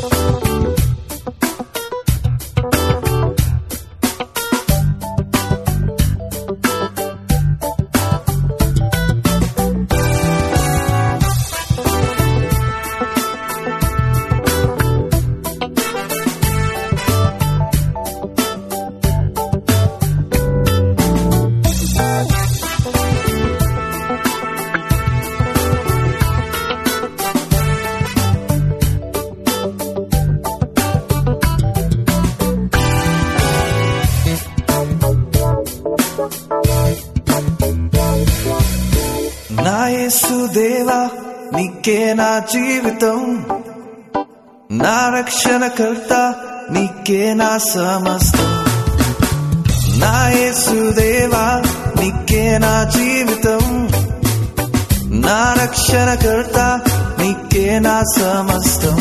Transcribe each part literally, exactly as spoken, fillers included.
నా యేసుదేవా నీకే నా జీవితం, నా రక్షణకర్త నీకే నా సమస్తం. నా యేసుదేవా నీకే నా జీవితం, నా రక్షణకర్త నీకే నా సమస్తం.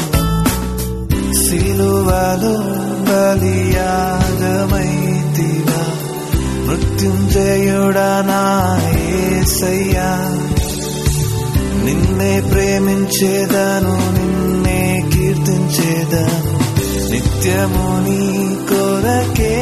సిలువలో బలియాగమైతివా మృత్యుంజయుడా నా యేసయ్యా. నిన్నే ప్రేమించేదను, నిన్నే కీర్తించేదను నిత్యము నీ కొరకే.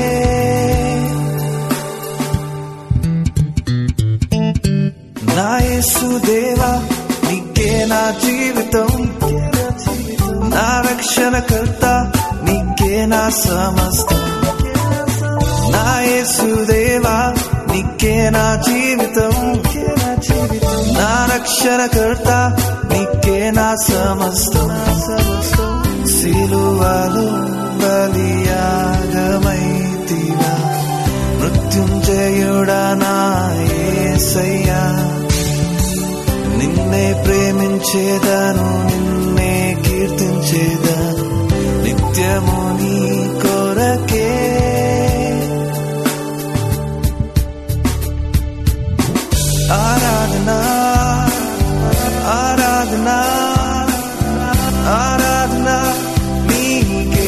నా యేసుదేవా నీకే నా జీవితం, నా రక్షణకర్త నీకే నా సమస్తం. నా యేసుదేవా నీకే నా జీవితం, నా రక్షణకర్త నీకే నా సమస్తం. సిలువలో బలియాగమైతివా మృత్యుంజయుడా నా యేసయ్యా. నిన్నే ప్రేమించేదను, నిన్నే కీర్తించేదను నిత్యము నీ కొరకే. ఆరాధనా ఆరాధనా ఆరాధనా నీకే,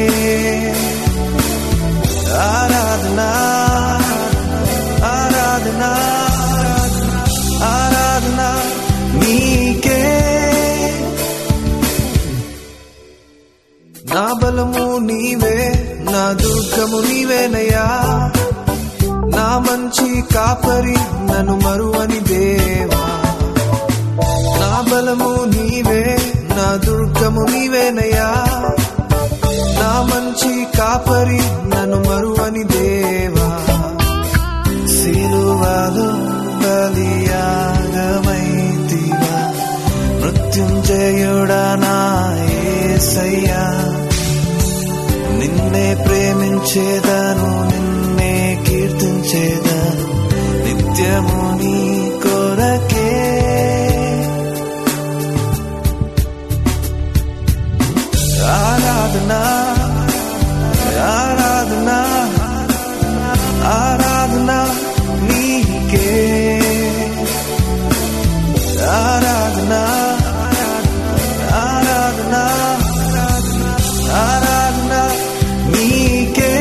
ఆరాధనా ఆరాధనా ఆరాధనా నీకే. నా బలము నీవే, నా దుర్గము నీవేనయ్యా. నా మంచి కాపరి నన్ను మరువని దేవా. నా బలము నీవే, నా దుర్గము నీవేనయ్యా. నా మంచి కాపరి నన్ను మరువని దేవా. సిలువలో బలియాగమైతివా మృత్యుంజయుడా నా యేసయ్యా. నిన్నే ప్రేమించేదను, నిన్నే కీర్తించేదను నిత్యము నీ కొరకే. ఆరాధనా ఆరాధనా ఆరాధనా నీకే, ఆరాధనా ఆరాధనా ఆరాధనా నీకే.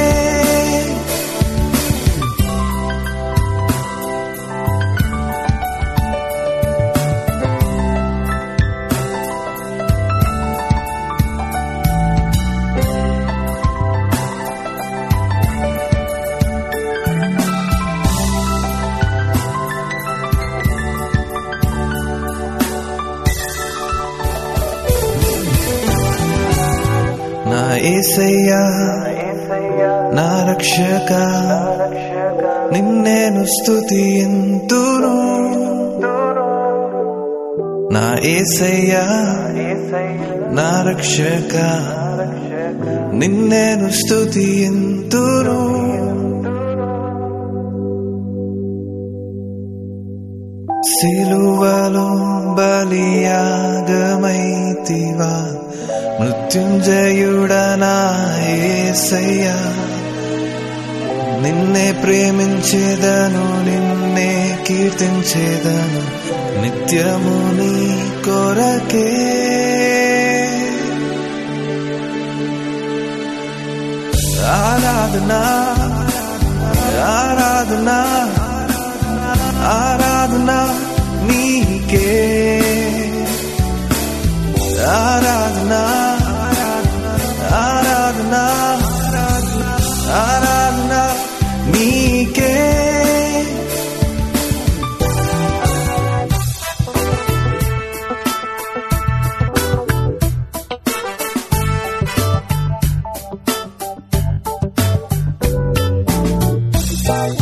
నా యేసయ్యా నా రక్షక నిన్నేను స్తుతింతును. నా యేసయ్యా నా రక్షక నిన్నేను స్తుతింతును. సిలువలో బలియాగమైతివా మృత్యుంజయుడా నా యేసయ్యా. నిన్నే ప్రేమించేదను, నిన్నే కీర్తించేదను నిత్యము నీ కొరకే. ఆరాధనా ఆరాధనా ఆరాధనా నీకే, ఆరాధనా Bye.